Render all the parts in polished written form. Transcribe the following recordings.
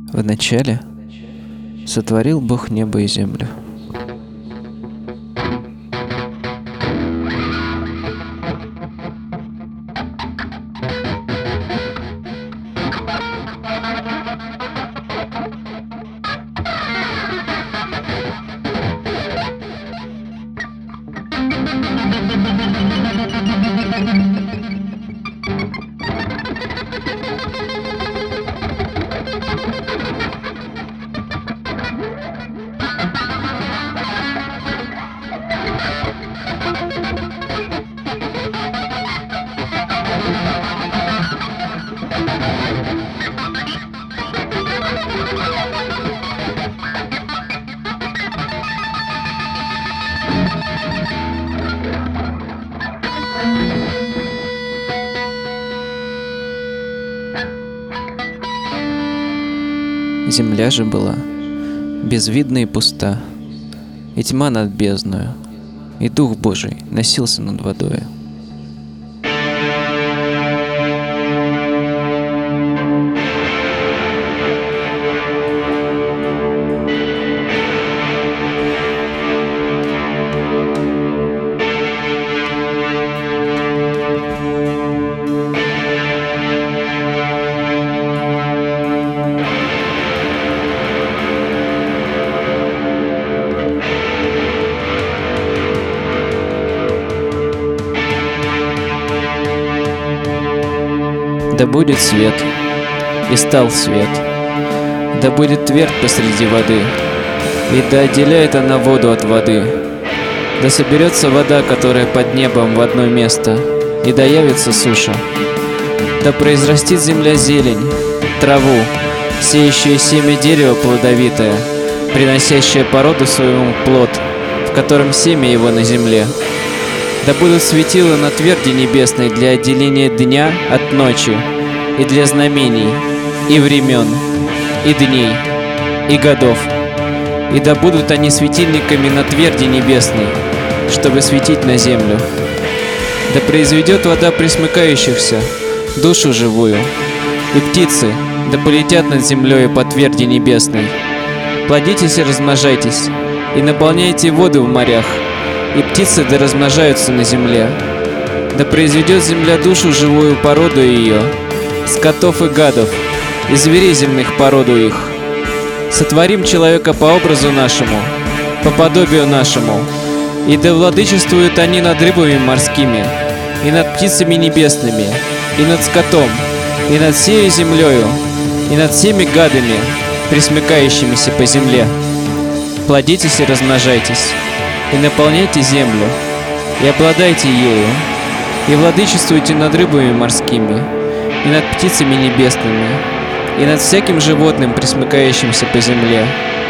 Вначале сотворил Бог небо и землю. Земля же была безвидна и пуста, и тьма над бездною, и Дух Божий носился над водою. Да будет свет, и стал свет. Да будет твердь посреди воды, и да отделяет она воду от воды. Да соберется вода, которая под небом, в одно место, и да явится суша. Да произрастит земля зелень, траву, сеющую семя дерева плодовитое, приносящее породу своему плод, в котором семя его на земле. Да будут светила на тверди небесной для отделения дня от ночи, и для знамений, и времен, и дней, и годов. И да будут они светильниками на тверди небесной, чтобы светить на землю. Да произведет вода пресмыкающихся, душу живую, и птицы да полетят над землей по тверди небесной. Плодитесь и размножайтесь, и наполняйте воды в морях, и птицы да размножаются на земле. Да произведет земля душу живую, породу ее, скотов и гадов, и зверей земных породу их. Сотворим человека по образу нашему, по подобию нашему, и да владычествуют они над рыбами морскими, и над птицами небесными, и над скотом, и над всею землею, и над всеми гадами, пресмыкающимися по земле. Плодитесь и размножайтесь, и наполняйте землю, и обладайте ею, и владычествуйте над рыбами морскими, и над птицами небесными, и над всяким животным, пресмыкающимся по земле.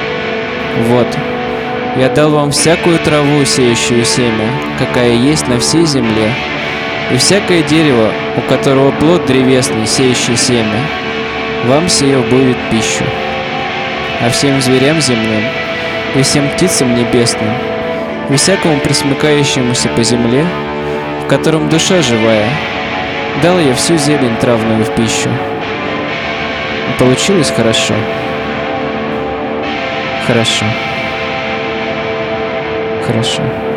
Вот, я дал вам всякую траву, сеющую семя, какая есть на всей земле, и всякое дерево, у которого плод древесный, сеющий семя, вам сие будет пищу. А всем зверям земным, и всем птицам небесным, и всякому пресмыкающемуся по земле, в котором душа живая, дал я всю зелень травную в пищу. И получилось хорошо. Хорошо. Хорошо.